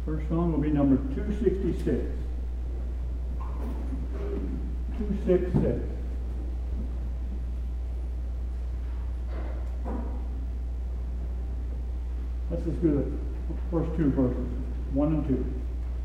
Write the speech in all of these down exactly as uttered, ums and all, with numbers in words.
First song will be number two sixty-six. two sixty-six. Let's just do the first two verses, one and two.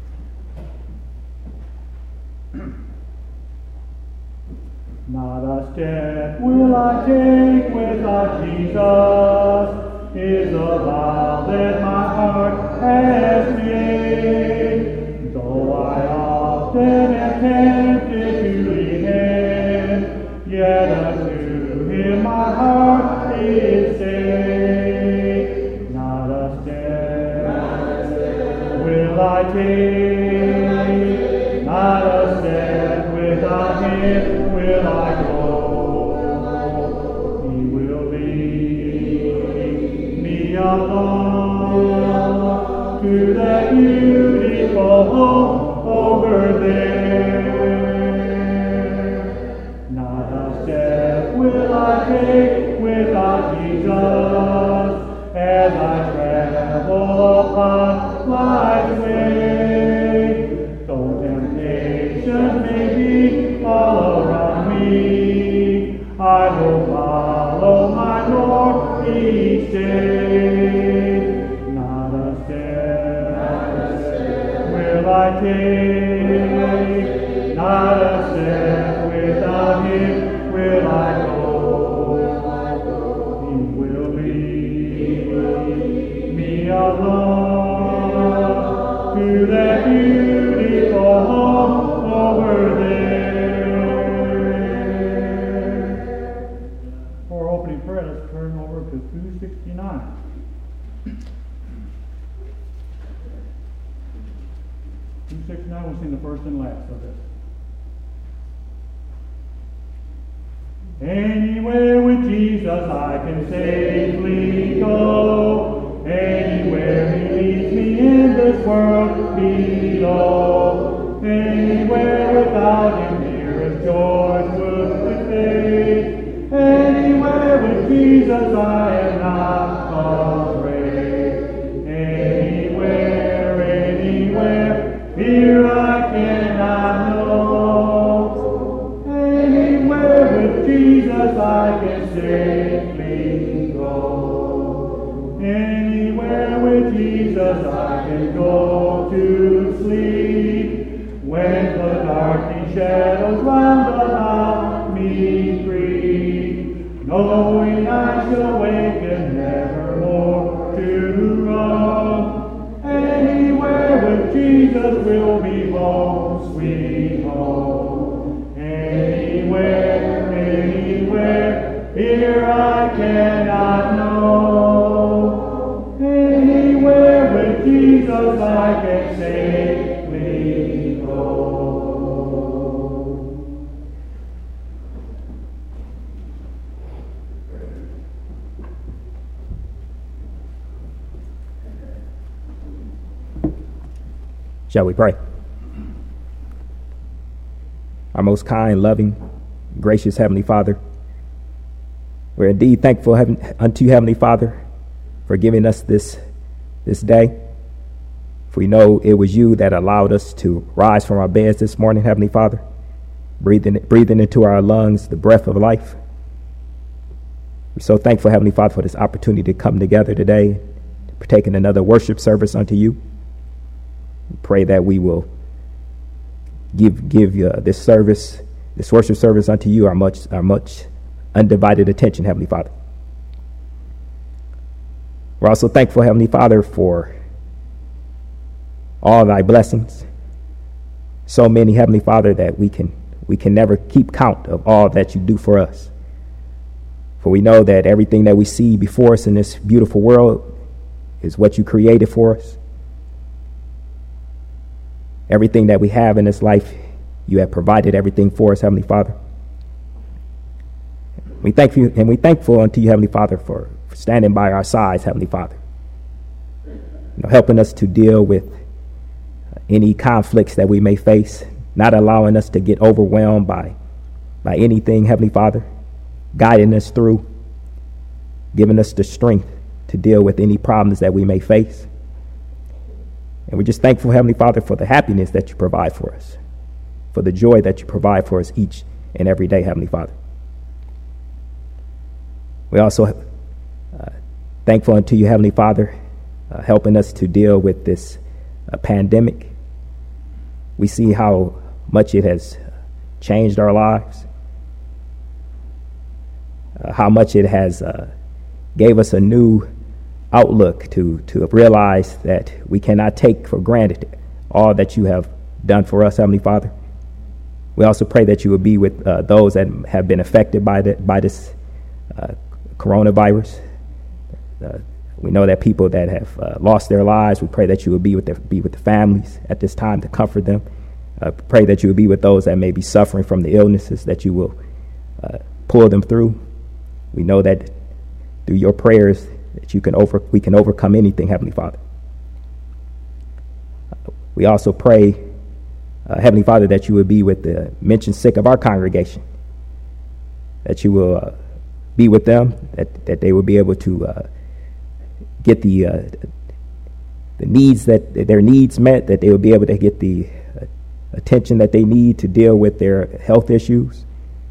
Not a step will I take without Jesus, is a vow that my heart has made. Though I often am tempted to leave him, yet unto him my heart is saved. Not a step will I take, not a step without him will I go. He will lead me along to that beautiful home over there. Not a step will I take without Jesus as I travel upon life's way. Though temptation may be all around me, I will follow my Lord each day. Not a step will I take, not a step without him will I go. He will lead me along to that beautiful home over there. For opening prayer, let's turn over to two sixty-nine. two sixty-nine, we'll sing the first and last of this. Anywhere with Jesus I can safely go, anywhere he leads me in this world below. Anywhere without him dearest joys would fade. Anywhere with Jesus I am not afraid. Anywhere, anywhere, here I cannot know. Anywhere with Jesus I can safely go. Anywhere with Jesus I can go to sleep. When the darkening shadows round about me creep, knowing I shall waken nevermore to roam. Anywhere with Jesus will be home, sweet home. Anywhere, anywhere, here I cannot know. Anywhere with Jesus I can safely go. Shall we pray? Our most kind, loving, gracious Heavenly Father, we're indeed thankful unto you, Heavenly Father, for giving us this, this day. For we know it was you that allowed us to rise from our beds this morning, Heavenly Father, breathing, breathing into our lungs the breath of life. We're so thankful, Heavenly Father, for this opportunity to come together today, to partake in another worship service unto you. We pray that we will give give uh, this service, this worship service unto you, our much our much undivided attention, Heavenly Father. We're also thankful, Heavenly Father, for all thy blessings. So many, Heavenly Father, that we can we can never keep count of all that you do for us. For we know that everything that we see before us in this beautiful world is what you created for us. Everything that we have in this life, you have provided everything for us, Heavenly Father. We thank you, and we thankful unto you, Heavenly Father, for, for standing by our sides, Heavenly Father. You know, helping us to deal with any conflicts that we may face, not allowing us to get overwhelmed by, by anything, Heavenly Father, guiding us through, giving us the strength to deal with any problems that we may face. And we're just thankful, Heavenly Father, for the happiness that you provide for us, for the joy that you provide for us each and every day, Heavenly Father. We also uh, thankful unto you, Heavenly Father, uh, helping us to deal with this uh, pandemic. We see how much it has changed our lives, uh, how much it has uh, gave us a new outlook to, to realize that we cannot take for granted all that you have done for us, Heavenly Father. We also pray that you will be with uh, those that have been affected by, the, by this uh, coronavirus. Uh, we know that people that have uh, lost their lives, we pray that you will be with, the, be with the families at this time to comfort them. Uh, pray that you will be with those that may be suffering from the illnesses, that you will uh, pull them through. We know that through your prayers that you can over we can overcome anything, Heavenly Father. Uh, we also pray, uh, Heavenly Father, that you will be with the mentioned sick of our congregation, that you will uh, be with them, that, that they will be able to uh, get the uh, the needs that their needs met, that they will be able to get the uh, attention that they need to deal with their health issues.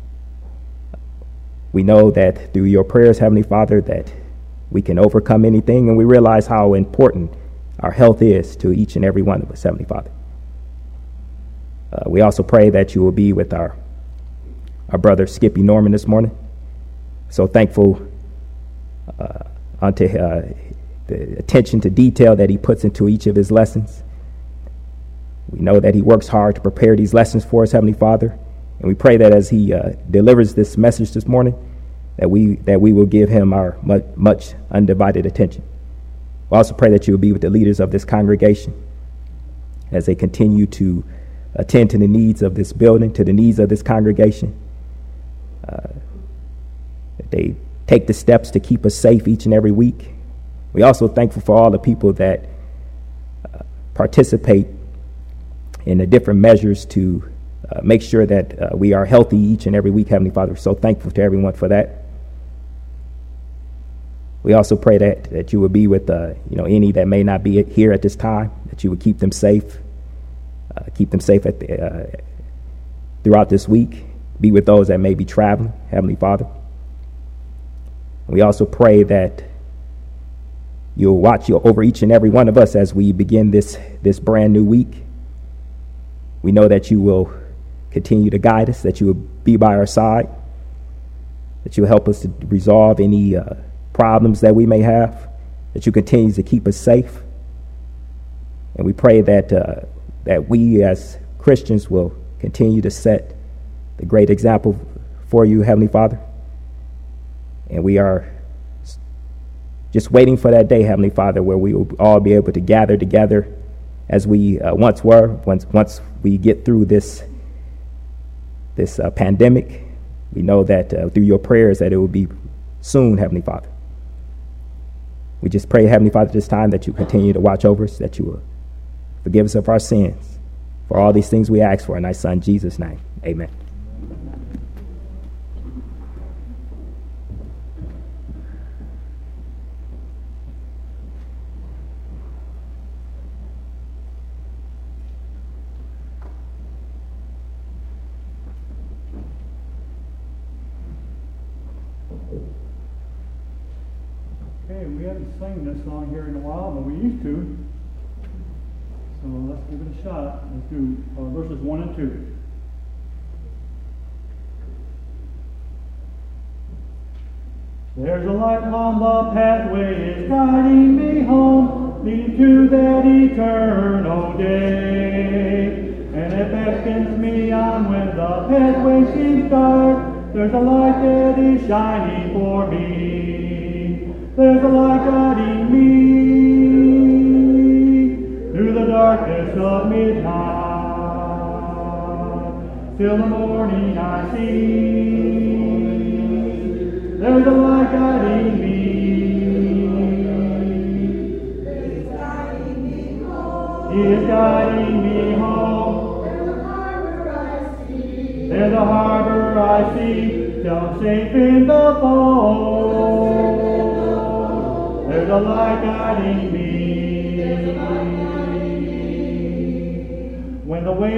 We know that through your prayers, Heavenly Father, that we can overcome anything, and we realize how important our health is to each and every one of us, Heavenly Father. Uh, we also pray that you will be with our our brother Skippy Norman this morning. So thankful uh, unto uh, the attention to detail that he puts into each of his lessons. We know that he works hard to prepare these lessons for us, Heavenly Father. And we pray that as he uh, delivers this message this morning, that we that we will give him our much, much undivided attention. We also pray that you will be with the leaders of this congregation as they continue to attend to the needs of this building, to the needs of this congregation. Uh, that they take the steps to keep us safe each and every week. We're also thankful for all the people that uh, participate in the different measures to Uh, make sure that uh, we are healthy each and every week, Heavenly Father. We're so thankful to everyone for that. We also pray that, that you would be with uh, you know any that may not be here at this time, that you would keep them safe, uh, keep them safe at the, uh, throughout this week. Be with those that may be traveling, Heavenly Father. We also pray that you'll watch over each and every one of us as we begin this this brand new week. We know that you will continue to guide us, that you will be by our side, that you will help us to resolve any uh, problems that we may have, that you continue to keep us safe. And we pray that uh, that we as Christians will continue to set the great example for you, Heavenly Father. And we are just waiting for that day, Heavenly Father, where we will all be able to gather together as we uh, once were, once once we get through this this uh, pandemic. We know that uh, through your prayers that it will be soon, Heavenly Father. We just pray, Heavenly Father, this time that you continue to watch over us, that you will forgive us of our sins. For all these things we ask for in thy Son, Jesus' name. Amen. Okay, we haven't sung this song here in a while, but we used to. So let's give it a shot. Let's do uh, verses one and two. There's a light on the pathway, it's guiding me home, leading to that eternal day. And it beckons me on when the pathway seems dark. There's a light that is shining for me. There's a light guiding me through the darkness of midnight. Till the morning I see. There's a light guiding me. He is guiding me home. He is guiding me home. There's a harbor I see. There's a harbor I see. Till I'm safe in the fold. There's a light guiding me.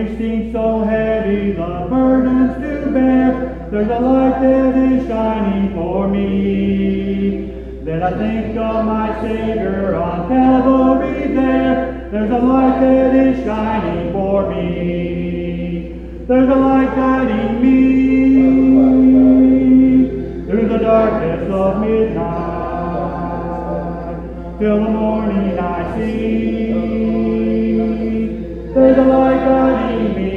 seem so heavy, the burdens to bear, there's a light that is shining for me. Then I think of my Savior on Calvary there, there's a light that is shining for me. There's a light guiding me through the darkness of midnight, till the morning I see. There's a light guiding me.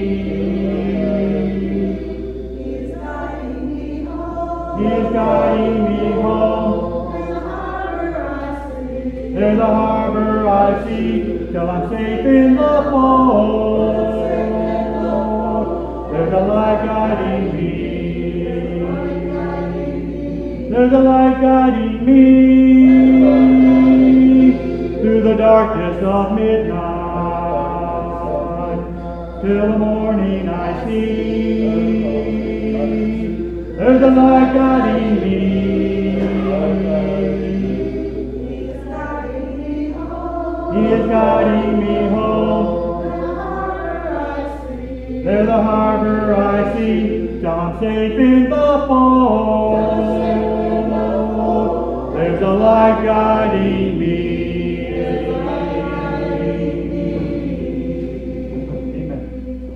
He is guiding me home. He is guiding me home. There's a harbor I see, till I'm safe in the fold. There's a light guiding me. There's a light guiding me through the darkness of midnight, till the morning I see. There's a light guiding me. He is guiding me home. There's a harbor I see, till I'm safe in the fold. There's a light guiding me. Amen.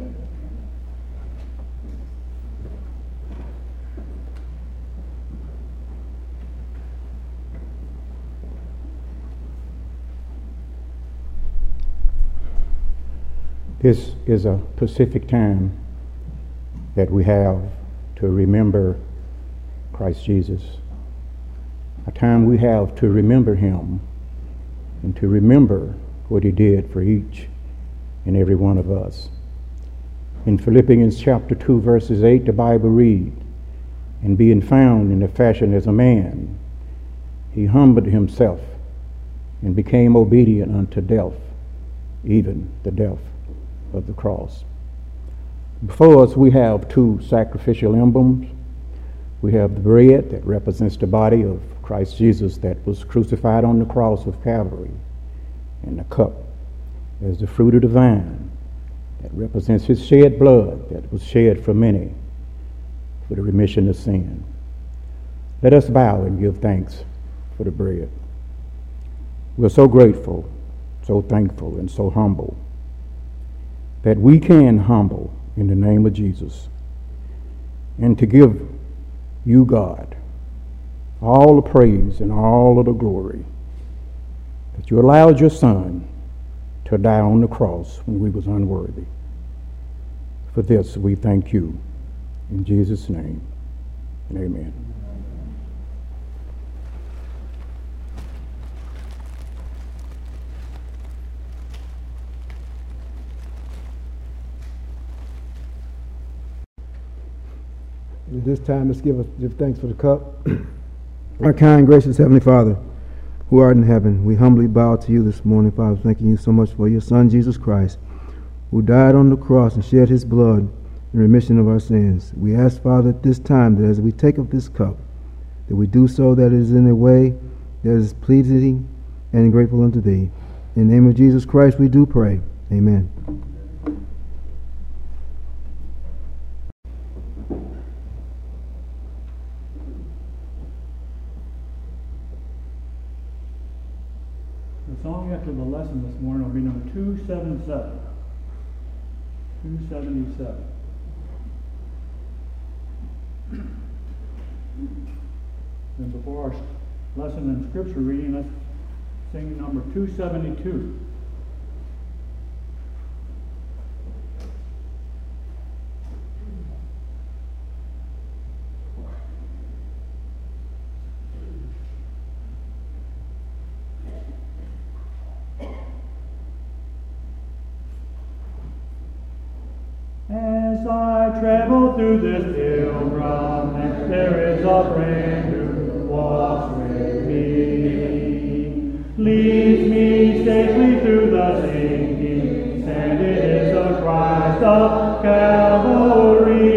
This is a specific time that we have to remember Christ Jesus. A time we have to remember him and to remember what he did for each and every one of us. In Philippians chapter two, verses eight, the Bible reads, "And being found in the fashion as a man, he humbled himself and became obedient unto death, even the death of the cross." Before us we have two sacrificial emblems. We have the bread that represents the body of Christ Jesus that was crucified on the cross of Calvary, and the cup as the fruit of the vine that represents his shed blood that was shed for many for the remission of sin. Let us bow and give thanks for the bread. We're so grateful, so thankful, and so humble that we can humble in the name of Jesus, and to give you, God, all the praise and all of the glory that you allowed your Son to die on the cross when we was unworthy. For this we thank you in Jesus' name, and amen. At this time, let's give, us, give thanks for the cup. Our kind, gracious Heavenly Father, who art in heaven, we humbly bow to you this morning, Father, thanking you so much for your Son, Jesus Christ, who died on the cross and shed his blood in remission of our sins. We ask, Father, at this time, that as we take up this cup, that we do so that it is in a way that is pleasing and grateful unto thee. In the name of Jesus Christ, we do pray. Amen. The song after the lesson this morning will be number two seventy-seven. two seventy-seven. And before our lesson and scripture reading, let's sing number two seventy-two. As I travel through this pilgrimage, there is a friend who walks with me, leads me safely through the sinking sand. It is the Christ of Calvary.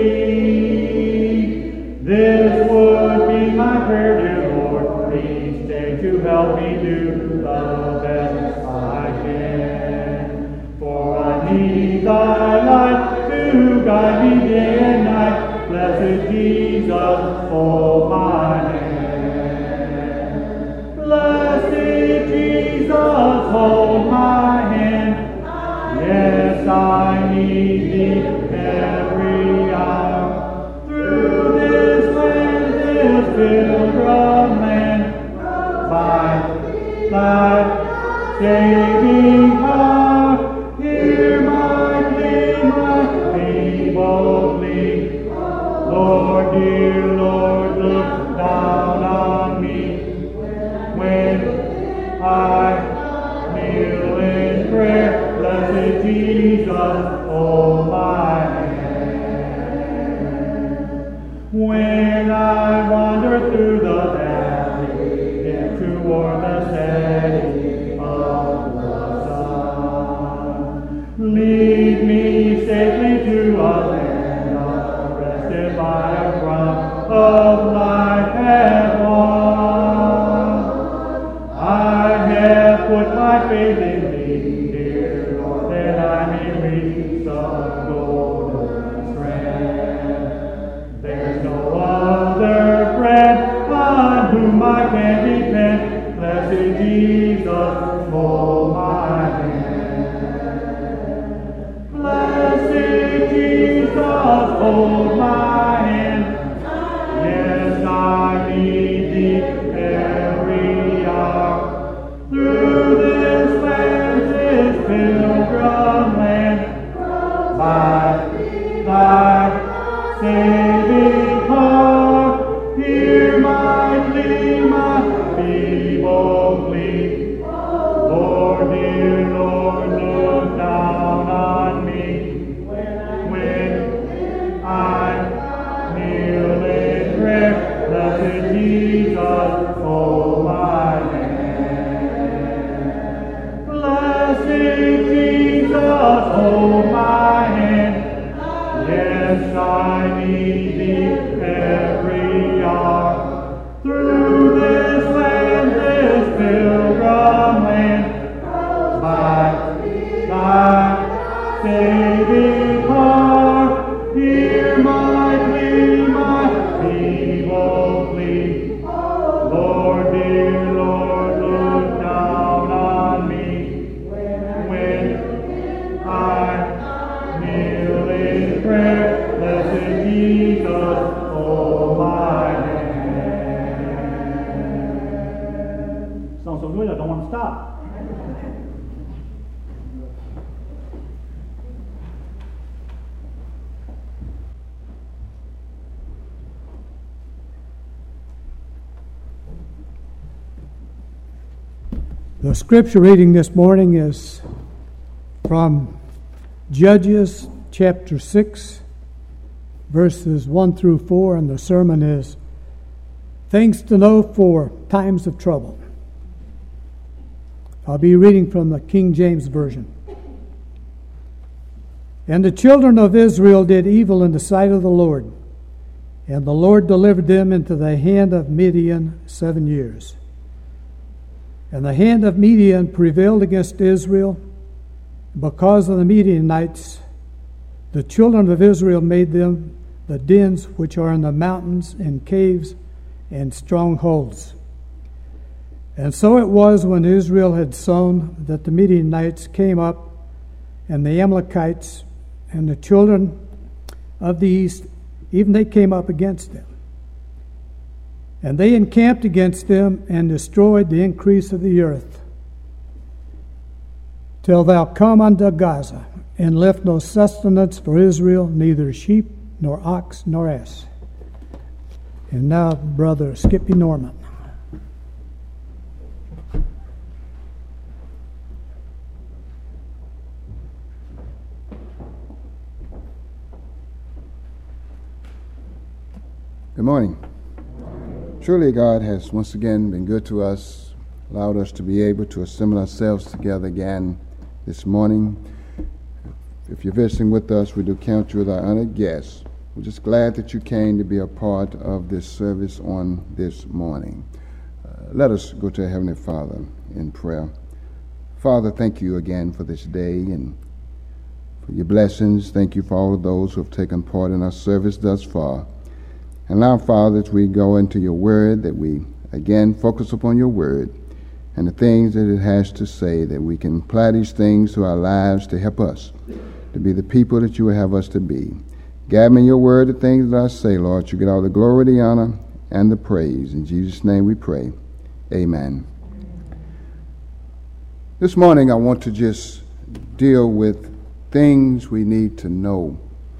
This would be my prayer, dear Lord, please stay to help me do the best I can, for I need thy love. guide me day and night. Blessed Jesus, hold my hand. Blessed Jesus, hold my hand. Yes, I need thee every hour. Through this land, this pilgrim land, by thy saving power, hear my plea, my feeble plea. Lord, dear Lord, look down on me when I kneel in prayer. Blessed Jesus, hold my hand. When I wander through the valley, toward the setting of the sun, lead me safely to a land of rested by a crumb of life and won. I have put my faith in thee, dear Lord, that I may reach the golden strand. There's no other friend on whom I can depend. Blessed Jesus, hold my hand. Blessed Jesus, hold my hand. Yes, I need thee every hour. Through this land, this pilgrim land, by thy saving power, hear my plea, my feeble plea. Lord, dear Lord, look down on me when I kneel in prayer. Blessed Jesus, hold my hand. Blessed Jesus, hold my hand. Yes, I need thee every hour. Through this land, this pilgrim land, by thy saving power, hear my plea, my feeble plea. Lord, dear Lord, look down on me when I kneel in prayer. Blessed Jesus, hold my hand. Sounds so good, I don't want to stop. The scripture reading this morning is from Judges chapter six, verses one through four, and the sermon is Things to Know for Times of Trouble. I'll be reading from the King James Version. And the children of Israel did evil in the sight of the Lord, and the Lord delivered them into the hand of Midian seven years. And the hand of Midian prevailed against Israel. Because of the Midianites, the children of Israel made them the dens which are in the mountains and caves and strongholds. And so it was when Israel had sown that the Midianites came up, and the Amalekites and the children of the east, even they came up against them. And they encamped against them and destroyed the increase of the earth, till thou come unto Gaza, and left no sustenance for Israel, neither sheep, nor ox, nor ass. And now, Brother Skippy Norman. Good morning. Surely God has once again been good to us, allowed us to be able to assemble ourselves together again this morning. If you're visiting with us, we do count you as our honored guest. We're just glad that you came to be a part of this service on this morning. Uh, let us go to our Heavenly Father in prayer. Father, thank you again for this day, and for your blessings. Thank you for all of those who have taken part in our service thus far. And now, Father, as we go into your word, that we again focus upon your word and the things that it has to say, that we can apply these things to our lives to help us to be the people that you would have us to be. Guide me in your word, the things that I say, Lord. You get all the glory, the honor, and the praise. In Jesus' name we pray. Amen. This morning I want to just deal with things we need to know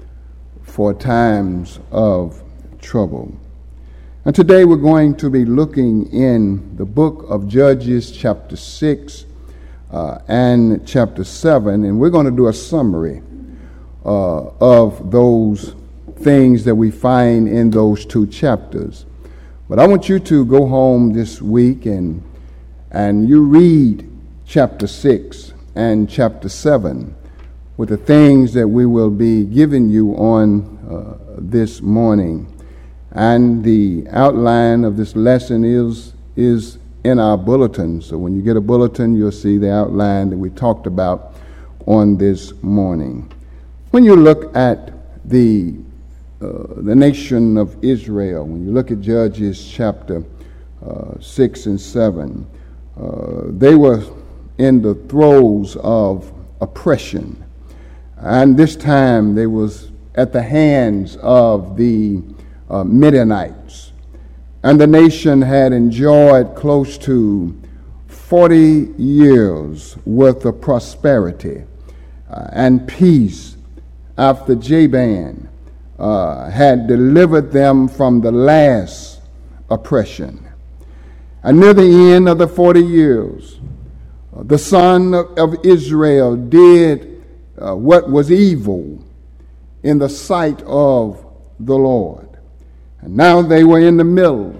for times of trouble. And today we're going to be looking in the book of Judges chapter six uh, and chapter seven, and we're going to do a summary uh, of those things that we find in those two chapters. But I want you to go home this week and and you read chapter six and chapter seven with the things that we will be giving you on uh, this morning. And the outline of this lesson is is in our bulletin. So when you get a bulletin, you'll see the outline that we talked about on this morning. When you look at the uh, the nation of Israel, when you look at Judges chapter uh, six and seven, uh, they were in the throes of oppression, and this time they was at the hands of the Uh, Midianites. And the nation had enjoyed close to forty years worth of prosperity uh, and peace after Jabin uh, had delivered them from the last oppression. And near the end of the forty years, uh, the son of, of Israel did uh, what was evil in the sight of the Lord. And now they were in the middle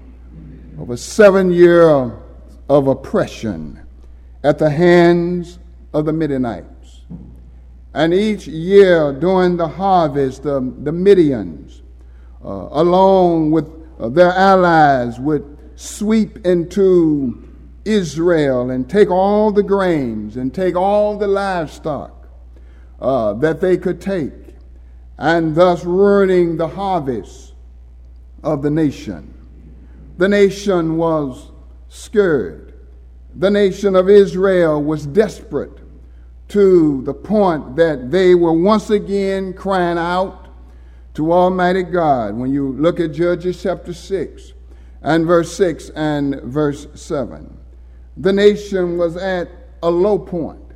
of a seven year of oppression at the hands of the Midianites. And each year during the harvest, the, the Midians, uh, along with uh, their allies, would sweep into Israel and take all the grains and take all the livestock uh, that they could take, and thus ruining the harvest of the nation. The nation was scared. The nation of Israel was desperate to the point that they were once again crying out to Almighty God. When you look at Judges chapter six and verse six and verse seven, the nation was at a low point,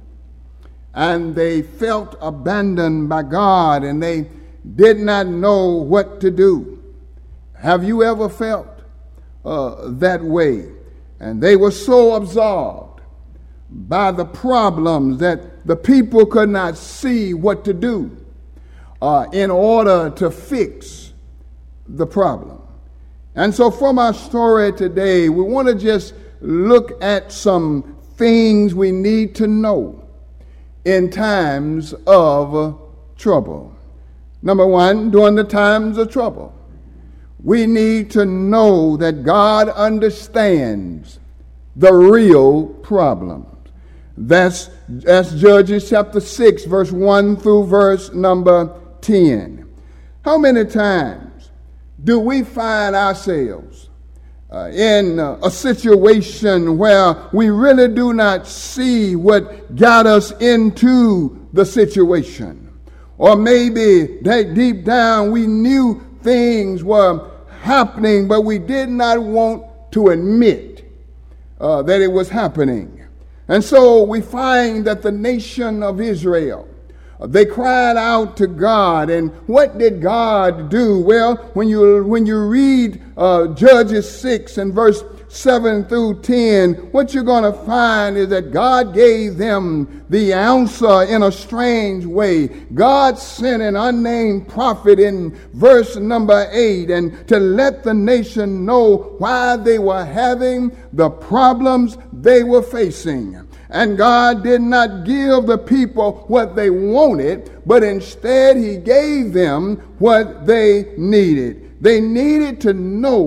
and they felt abandoned by God, and they did not know what to do. Have you ever felt uh, that way? And they were so absorbed by the problems that the people could not see what to do uh, in order to fix the problem. And so from our story today, we want to just look at some things we need to know in times of uh, trouble. Number one, during the times of trouble, we need to know that God understands the real problems. That's, that's Judges chapter six, verse one through verse number ten. How many times do we find ourselves uh, in uh, a situation where we really do not see what got us into the situation? Or maybe that deep down we knew things were happening, but we did not want to admit uh, that it was happening. And so we find that the nation of Israel, uh, they cried out to God. And what did God do? Well, when you when you read uh, Judges six and verse seven through ten, what you're going to find is that God gave them the answer in a strange way. God sent an unnamed prophet in verse number eight, and to let the nation know why they were having the problems they were facing. And God did not give the people what they wanted, but instead he gave them what they needed. They needed to know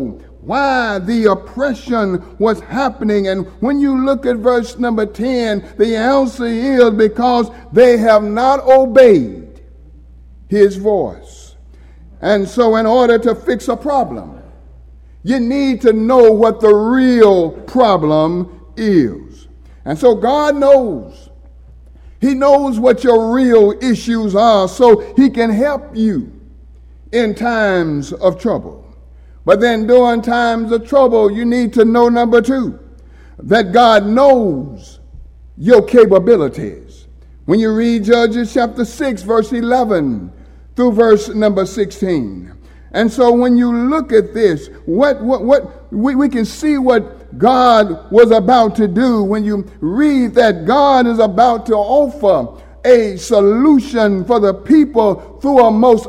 why the oppression was happening. And when you look at verse number ten, the answer is because they have not obeyed his voice. And so in order to fix a problem, you need to know what the real problem is. And so God knows. He knows what your real issues are, so he can help you in times of trouble. But then during times of trouble, you need to know, number two, that God knows your capabilities. When you read Judges chapter six, verse eleven through verse number sixteen. And so when you look at this, what what what we, we can see what God was about to do when you read that God is about to offer a solution for the people through a most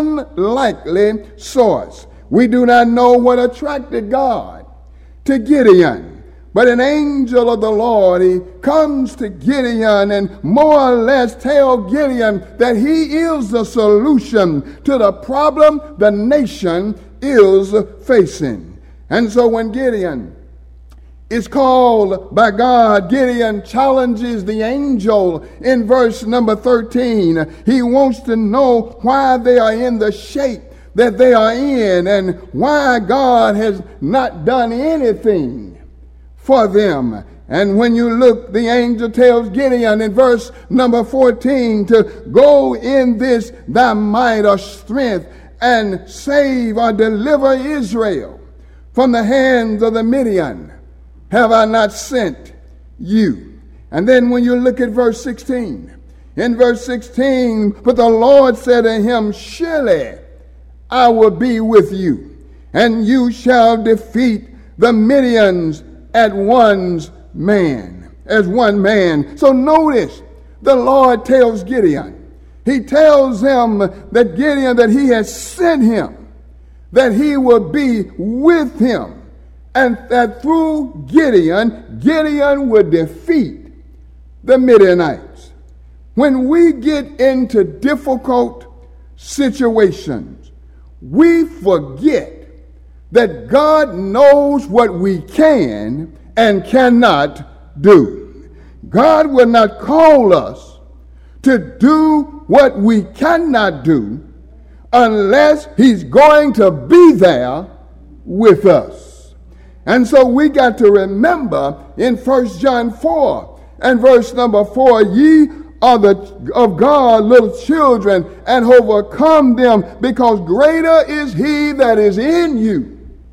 unlikely source. We do not know what attracted God to Gideon, but an angel of the Lord, he comes to Gideon and more or less tells Gideon that he is the solution to the problem the nation is facing. And so when Gideon is called by God, Gideon challenges the angel in verse number thirteen. He wants to know why they are in the shape that they are in and why God has not done anything for them. And when you look, the angel tells Gideon in verse number fourteen to go in this thy might or strength and save or deliver Israel from the hands of the Midian. Have I not sent you? And then when you look at verse sixteen, in verse sixteen, but the Lord said to him, surely I will be with you, and you shall defeat the Midians at one's man, as one man. So notice, the Lord tells Gideon, he tells him that Gideon, that he has sent him, that he will be with him, and that through Gideon, Gideon will defeat the Midianites. When we get into difficult situations, we forget that God knows what we can and cannot do. God will not call us to do what we cannot do unless he's going to be there with us. And so we got to remember in First John four and verse number four, ye are the of God little children and overcome them, because greater is he that is in you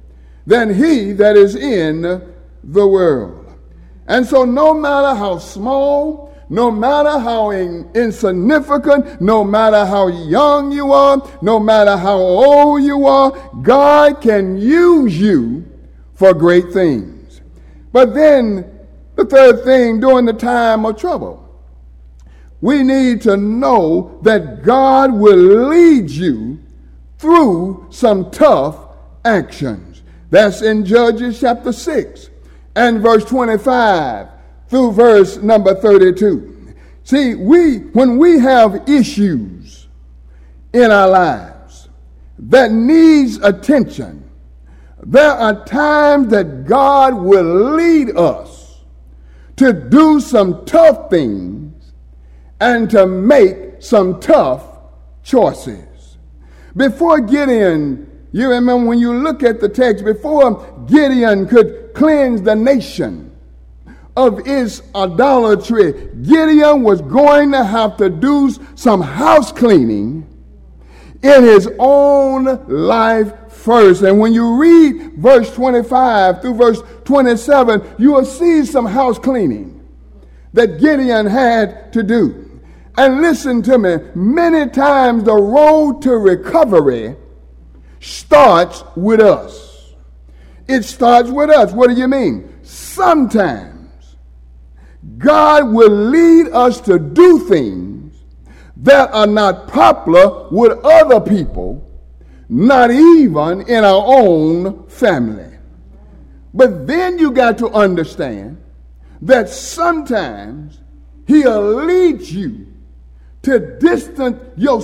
than he that is in the world. And so no matter how small, no matter how in, insignificant, no matter how young you are, no matter how old you are, God can use you for great things. But then the third thing, during the time of trouble, we need to know that God will lead you through some tough actions. That's in Judges chapter six and verse twenty-five through verse number thirty-two. See, we when we have issues in our lives that needs attention, there are times that God will lead us to do some tough things and to make some tough choices. Before Gideon, you remember when you look at the text, before Gideon could cleanse the nation of its idolatry, Gideon was going to have to do some house cleaning in his own life first. And when you read verse twenty-five through verse twenty-seven, you will see some house cleaning that Gideon had to do. And listen to me, many times the road to recovery starts with us. It starts with us. What do you mean? Sometimes God will lead us to do things that are not popular with other people, not even in our own family. But then you got to understand that sometimes he'll lead you to distance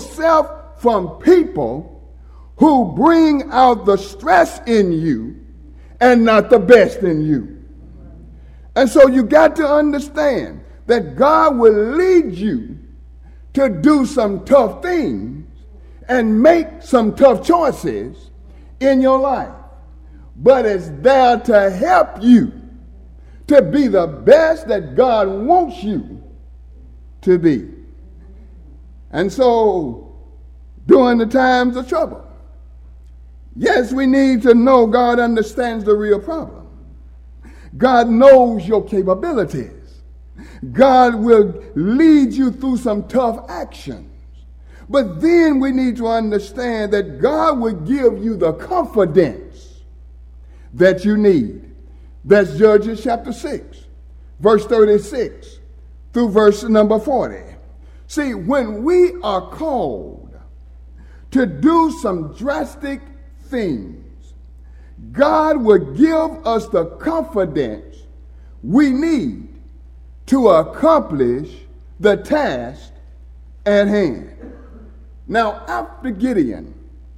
yourself from people who bring out the stress in you and not the best in you. And so you got to understand that God will lead you to do some tough things and make some tough choices in your life. But it's there to help you to be the best that God wants you to be. And so, during the times of trouble, yes, we need to know God understands the real problem. God knows your capabilities. God will lead you through some tough actions. But then we need to understand that God will give you the confidence that you need. That's Judges chapter six, verse thirty-six through verse number forty. See, when we are called to do some drastic things, God will give us the confidence we need to accomplish the task at hand. Now, after Gideon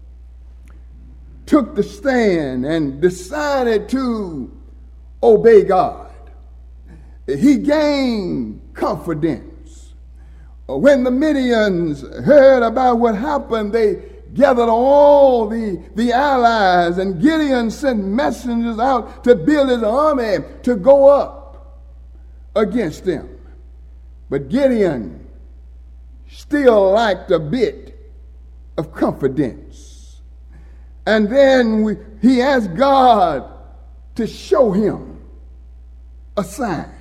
took the stand and decided to obey God, he gained confidence. When the Midians heard about what happened, they gathered all the, the allies, and Gideon sent messengers out to build his army to go up against them. But Gideon still lacked a bit of confidence. And then we, he asked God to show him a sign.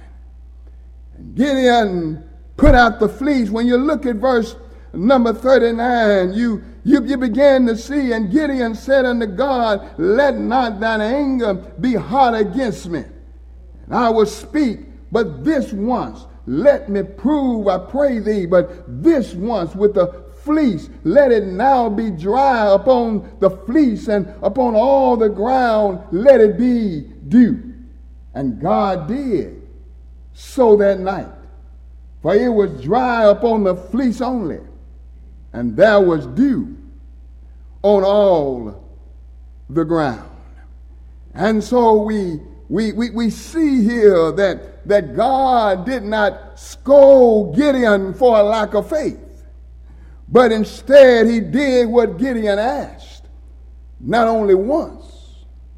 And Gideon put out the fleece. When you look at verse number thirty-nine, you, you, you begin to see, and Gideon said unto God, let not thine anger be hot against me, and I will speak, but this once let me prove, I pray thee, but this once with the fleece, let it now be dry upon the fleece, and upon all the ground let it be dew. And God did so that night, for it was dry upon the fleece only, and there was dew on all the ground. And so we we we, we see here that, that God did not scold Gideon for a lack of faith, but instead he did what Gideon asked, not only once,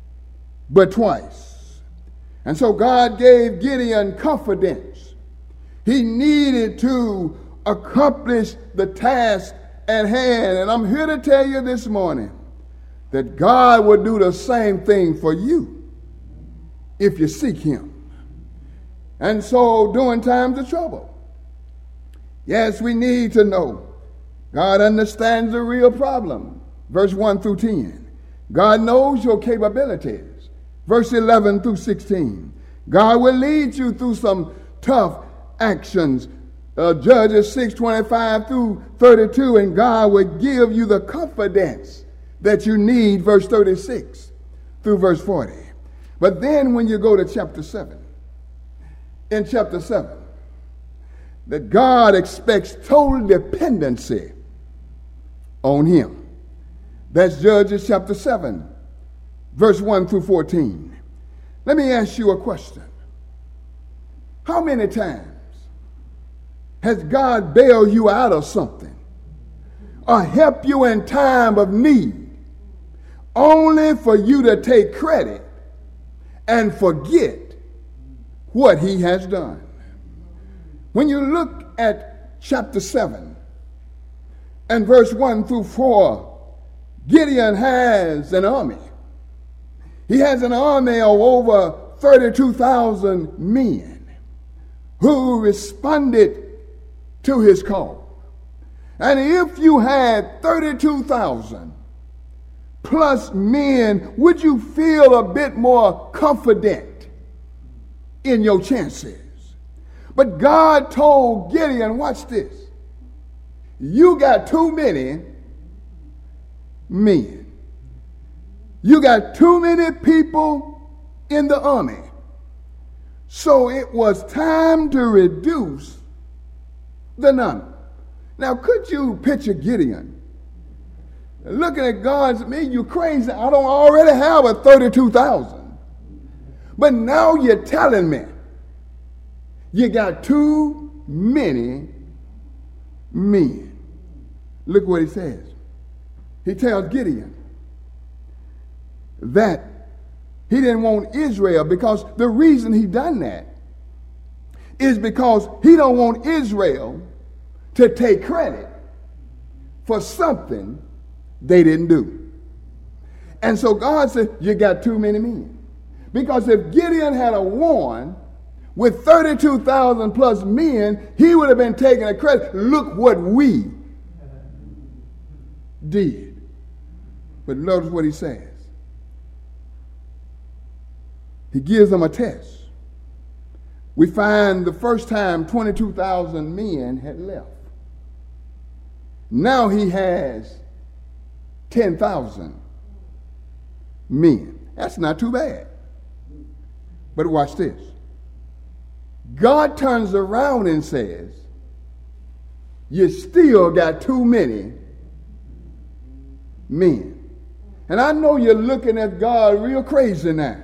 but twice. And so God gave Gideon confidence he needed to accomplish the task at hand. And I'm here to tell you this morning that God will do the same thing for you if you seek him. And so during times of trouble, yes, we need to know God understands the real problem. Verse one through ten. God knows your capabilities. Verse eleven through sixteen. God will lead you through some tough actions. Uh, Judges six twenty-five through thirty-two. And God will give you the confidence that you need. Verse thirty-six through verse forty. But then when you go to chapter seven, in chapter seven, that God expects total dependency on him. That's Judges chapter seven, verse one through fourteen. Let me ask you a question. How many times has God bailed you out of something or helped you in time of need only for you to take credit and forget what he has done? When you look at chapter seven and verse one through four, Gideon has an army. He has an army of over thirty-two thousand men who responded to his call. And if you had thirty-two thousand plus men, would you feel a bit more confident in your chances? But God told Gideon, watch this, you got too many men. You got too many people in the army. So it was time to reduce the number. Now, could you picture Gideon looking at God and me, you crazy, I don't already have a thirty-two thousand. But now you're telling me you got too many men. Look what he says. He tells Gideon that he didn't want Israel, because the reason he done that is because he don't want Israel to take credit for something they didn't do. And so God said, you got too many men. Because if Gideon had a won with thirty-two thousand plus men, he would have been taking a credit. Look what we did. But notice what he says. He gives them a test. We find the first time twenty-two thousand men had left. Now he has ten thousand men. That's not too bad. But watch this. God turns around and says, you still got too many men. And I know you're looking at God real crazy now.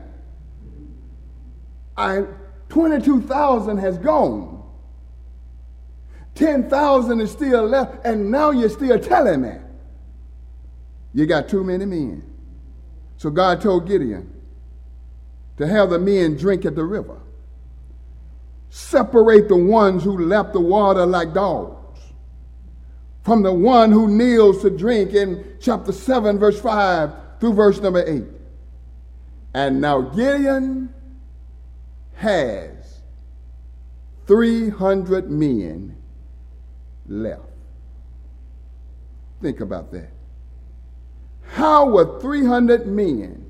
I, twenty-two thousand has gone. ten thousand is still left, and now you're still telling me you got too many men. So God told Gideon to have the men drink at the river. Separate the ones who lap the water like dogs from the one who kneels to drink, in chapter seven, verse five through verse number eight. And now Gideon has three hundred men left. Think about that. How were three hundred men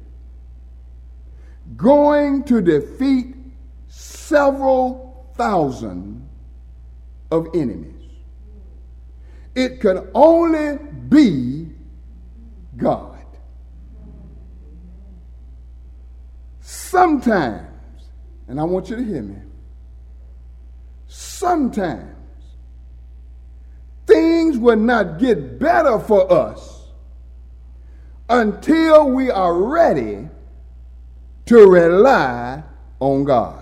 going to defeat several thousand of enemies? It could only be God. Sometimes, and I want you to hear me, sometimes things will not get better for us until we are ready to rely on God.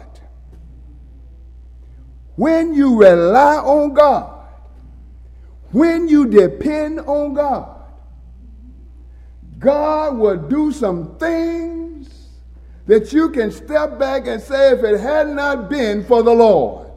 When you rely on God, when you depend on God, God will do some things that you can step back and say, if it had not been for the Lord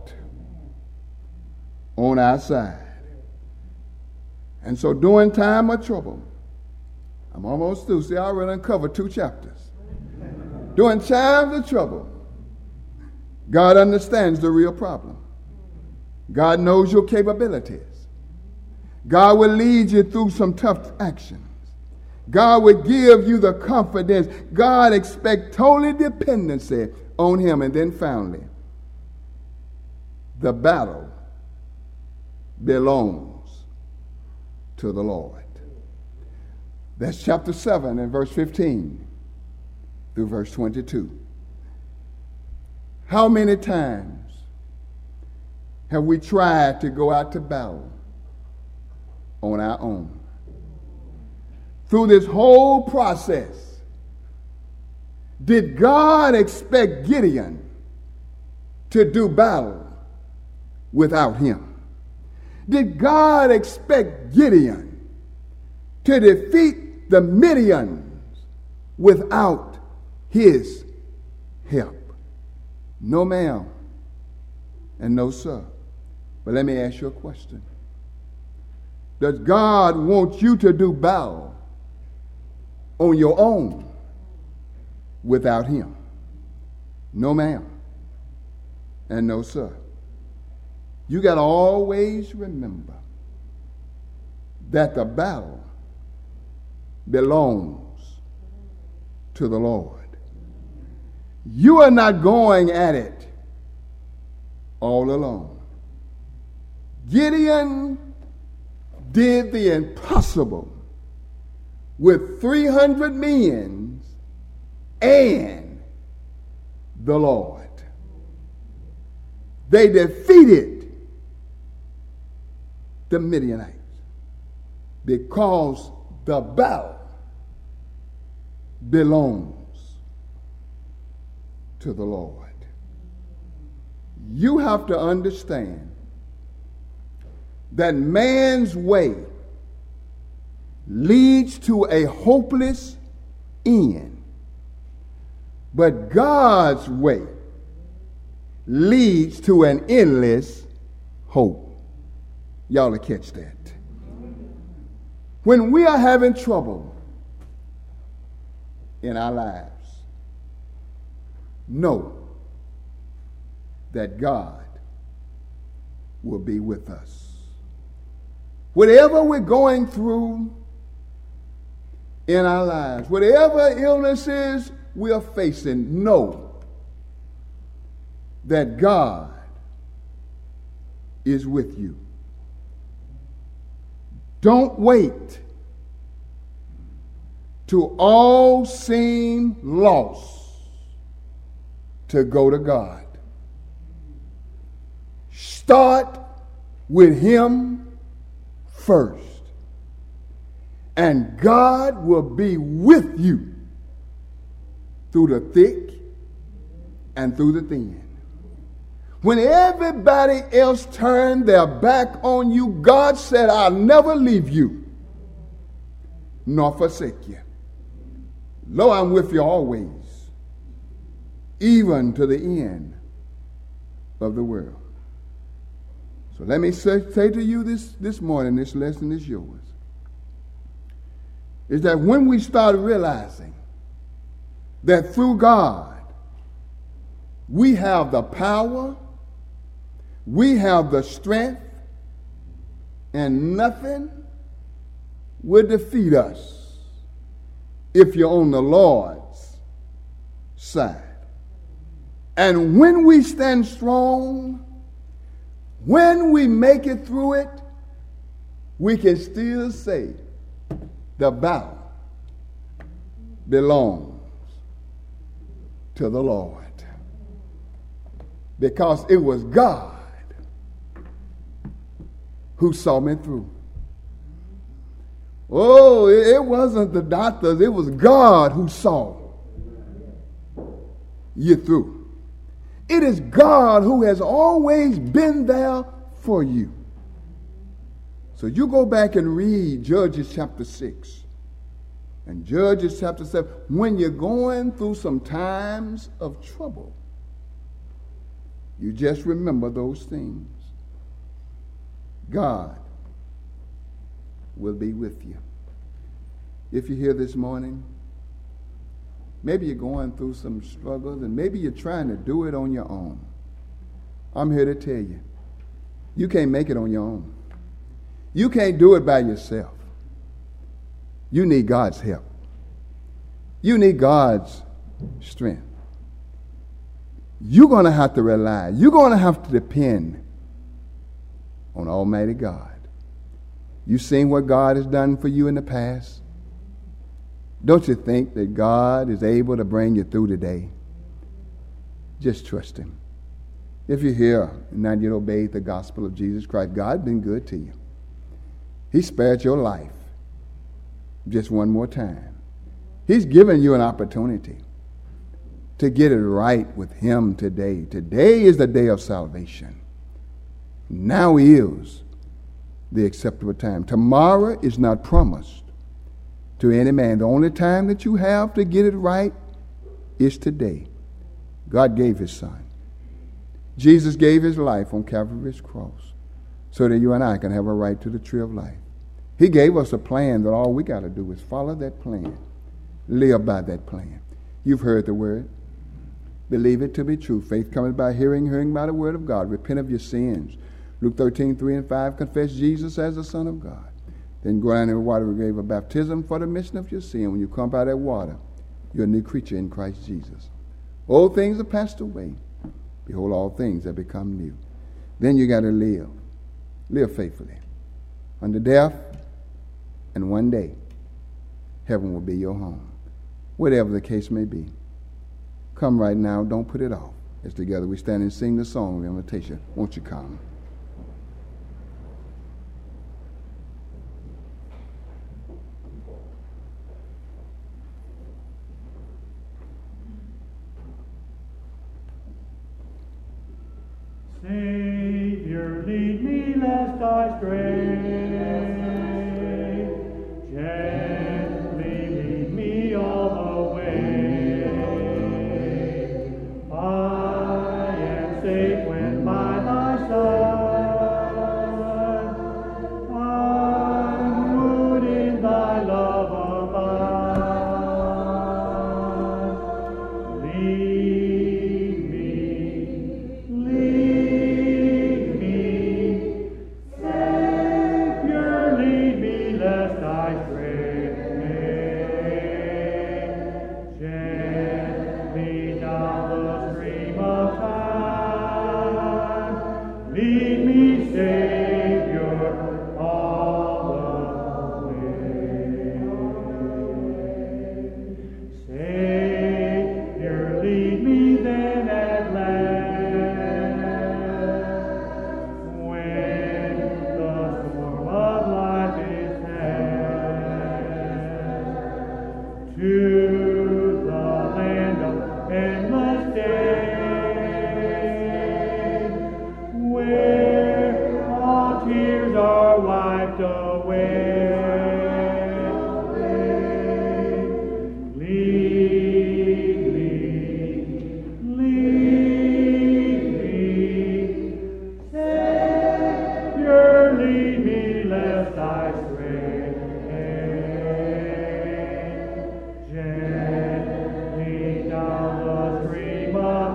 on our side. And so during time of trouble, I'm almost through. See, I already uncovered two chapters. During times of trouble, God understands the real problem. God knows your capabilities. God will lead you through some tough actions. God will give you the confidence. God expects total dependency on him. And then finally, the battle belongs to the Lord. That's chapter seven and verse fifteen through verse twenty-two. How many times have we tried to go out to battle on our own? Through this whole process, did God expect Gideon to do battle without him? Did God expect Gideon to defeat the Midians without his help? No, ma'am, and no, sir. But let me ask you a question. Does God want you to do battle on your own without him? No, ma'am, and no, sir. You got to always remember that the battle belongs to the Lord. You are not going at it all alone. Gideon did the impossible with three hundred men and the Lord. They defeated the Midianites because the battle belongs to the Lord. You have to understand that man's way leads to a hopeless end, but God's way leads to an endless hope. Y'all will catch that. When we are having trouble in our lives, know that God will be with us. Whatever we're going through in our lives, whatever illnesses we are facing, know that God is with you. Don't wait till all seem lost to go to God. Start with Him first, and God will be with you through the thick and through the thin. When everybody else turned their back on you, God said, I'll never leave you nor forsake you. Lo, I'm with you always, even to the end of the world. So let me say, say to you this, this morning, this lesson is yours, is that when we start realizing that through God we have the power, we have the strength, and nothing will defeat us if you're on the Lord's side. And when we stand strong, when we make it through it, we can still say the battle belongs to the Lord. Because it was God who saw me through. Oh, it wasn't the doctors, it was God who saw you through. It is God who has always been there for you. So you go back and read Judges chapter six and Judges chapter seven. When you're going through some times of trouble, you just remember those things. God will be with you. If you're here this morning, maybe you're going through some struggles and maybe you're trying to do it on your own. I'm here to tell you, you can't make it on your own. You can't do it by yourself. You need God's help. You need God's strength. You're going to have to rely, you're going to have to depend on Almighty God. You've seen what God has done for you in the past. Don't you think that God is able to bring you through today? Just trust Him. If you're here and not yet obeyed the gospel of Jesus Christ, God's been good to you. He spared your life just one more time. He's given you an opportunity to get it right with Him today. Today is the day of salvation. Now is the acceptable time. Tomorrow is not promised to any man. The only time that you have to get it right is today. God gave His Son. Jesus gave His life on Calvary's cross so that you and I can have a right to the tree of life. He gave us a plan that all we got to do is follow that plan. Live by that plan. You've heard the word. Believe it to be true. Faith cometh by hearing, hearing by the word of God. Repent of your sins. Luke thirteen, three and five, confess Jesus as the Son of God. Then go down in the water and grave of baptism for the remission of your sin. When you come by that water, you're a new creature in Christ Jesus. Old things are passed away. Behold, all things have become new. Then you got to live. Live faithfully. Unto death, and one day, heaven will be your home. Whatever the case may be. Come right now. Don't put it off. As together we stand and sing the song of invitation. Won't you come? Savior, lead me lest I stray. Gently lead me all the way. I am safe when by thy side. I'm good in thy love abide. Lead me, lead me, Savior, lead me lest I stray. Gently down the stream of time, lead me, Savior, all the way. Savior, lead me then at last, when the storm of life is past, to the land of endless day, where all tears are wiped away. Lead me, lead me, Savior, lead me lest I stray. Gently down the stream of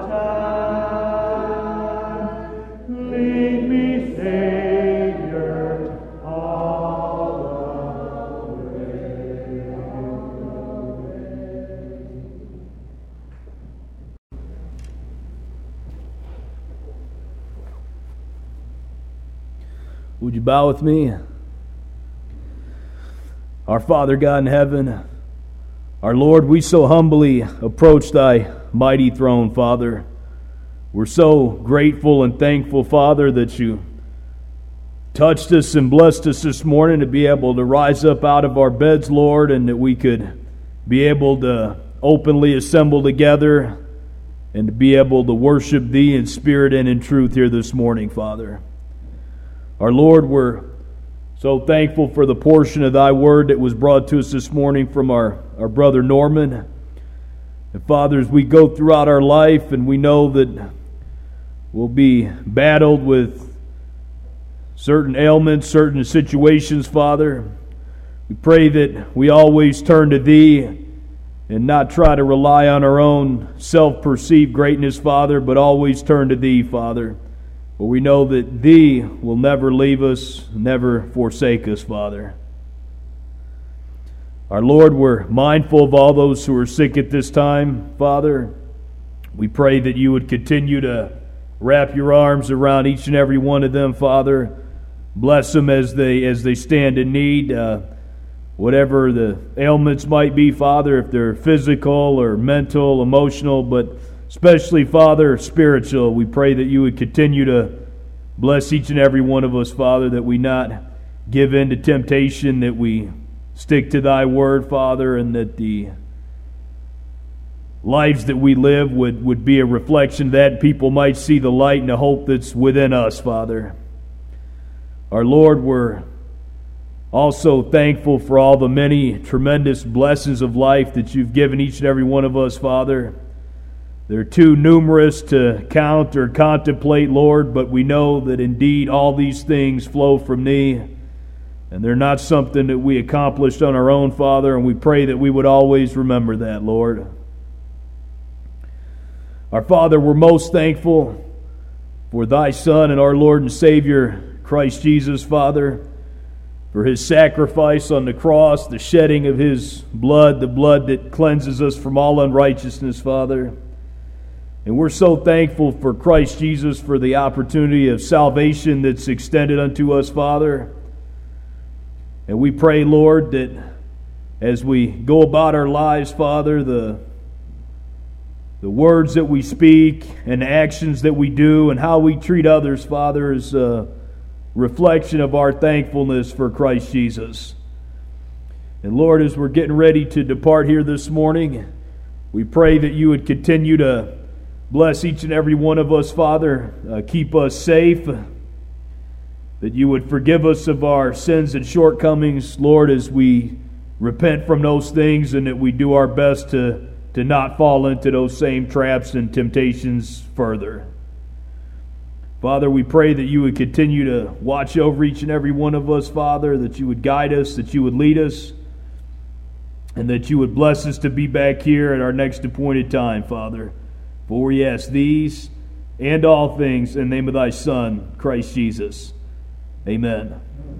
time, lead me, Savior, all the way. Would you bow with me? Our Father God in heaven, our Lord, we so humbly approach thy mighty throne, Father. We're so grateful and thankful, Father, that you touched us and blessed us this morning to be able to rise up out of our beds, Lord, and that we could be able to openly assemble together and to be able to worship Thee in spirit and in truth here this morning, Father. Our Lord, we're so thankful for the portion of Thy Word that was brought to us this morning from our, our brother Norman. And Father, as we go throughout our life and we know that we'll be battled with certain ailments, certain situations, Father, we pray that we always turn to Thee and not try to rely on our own self-perceived greatness, Father, but always turn to Thee, Father. For we know that Thee will never leave us, never forsake us, Father. Our Lord, we're mindful of all those who are sick at this time, Father. We pray that You would continue to wrap Your arms around each and every one of them, Father. Bless them as they as they stand in need, uh, whatever the ailments might be, Father, if they're physical or mental, emotional, but especially, Father, spiritual. We pray that You would continue to bless each and every one of us, Father, that we not give in to temptation, that we stick to Thy Word, Father, and that the lives that we live would, would be a reflection of that people might see the light and the hope that's within us, Father. Our Lord, we're also thankful for all the many tremendous blessings of life that You've given each and every one of us, Father. They're too numerous to count or contemplate, Lord, but we know that indeed all these things flow from Thee, and they're not something that we accomplished on our own, Father, and we pray that we would always remember that, Lord. Our Father, we're most thankful for Thy Son and our Lord and Savior, Christ Jesus, Father, for His sacrifice on the cross, the shedding of His blood, the blood that cleanses us from all unrighteousness, Father. And we're so thankful for Christ Jesus, for the opportunity of salvation that's extended unto us, Father. And we pray, Lord, that as we go about our lives, Father, the, the words that we speak and the actions that we do and how we treat others, Father, is a reflection of our thankfulness for Christ Jesus. And Lord, as we're getting ready to depart here this morning, we pray that You would continue to bless each and every one of us, Father. Uh, keep us safe. That you would forgive us of our sins and shortcomings, Lord, as we repent from those things, and that we do our best to, to not fall into those same traps and temptations further. Father, we pray that you would continue to watch over each and every one of us, Father, that you would guide us, that you would lead us, and that you would bless us to be back here at our next appointed time, Father. For we ask these and all things in the name of thy Son, Christ Jesus. Amen.